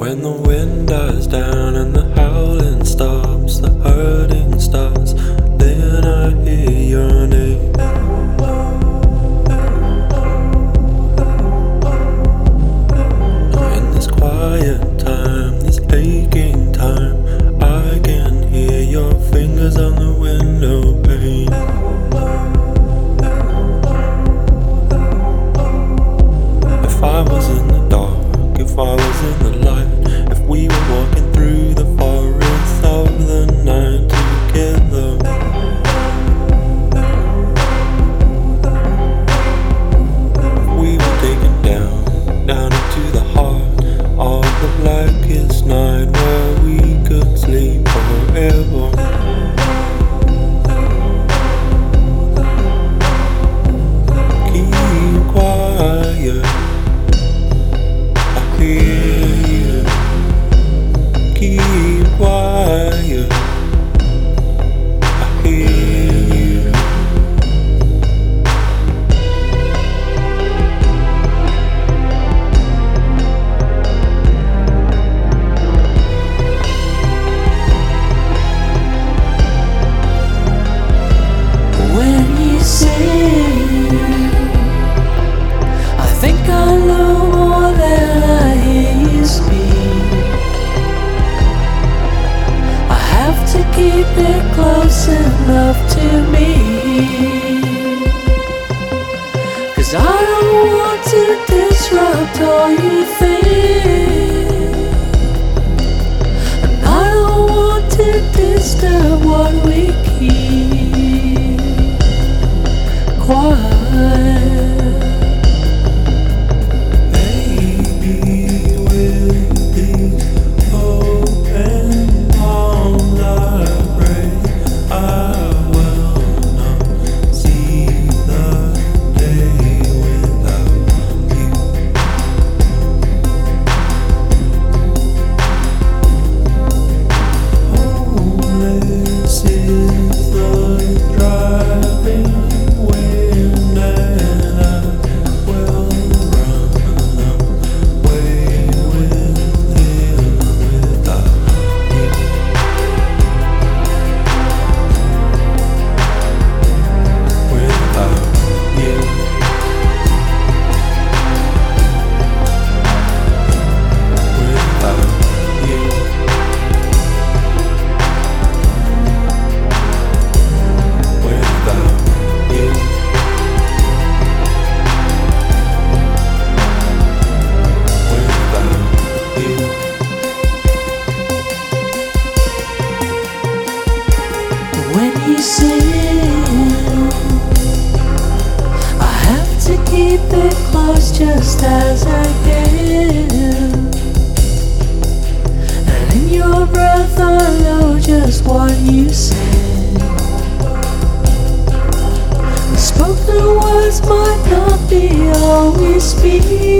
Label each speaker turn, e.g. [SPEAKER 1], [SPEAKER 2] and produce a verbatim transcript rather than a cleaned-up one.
[SPEAKER 1] When the wind dies down and the howling stops, the hurting starts, then I hear your name. In this quiet time, this aching time, I can hear your fingers on the window pane. If I was in the dark, if I was in the light, if we were walking through the forest of the night together, if we were taken down, down into the heart of the blackest night where we could sleep forever. Keep quiet, I hear you. Keep quiet, I hear you.
[SPEAKER 2] When you sing, I think I know more than I hear you speak. I have to keep it close enough to me, 'cause I don't want to disrupt all you think, and I don't want to disturb what we keep quiet. When you sing, I have to keep it close just as I can, and in your breath I know just what you said. The spoken words might not be all we speak,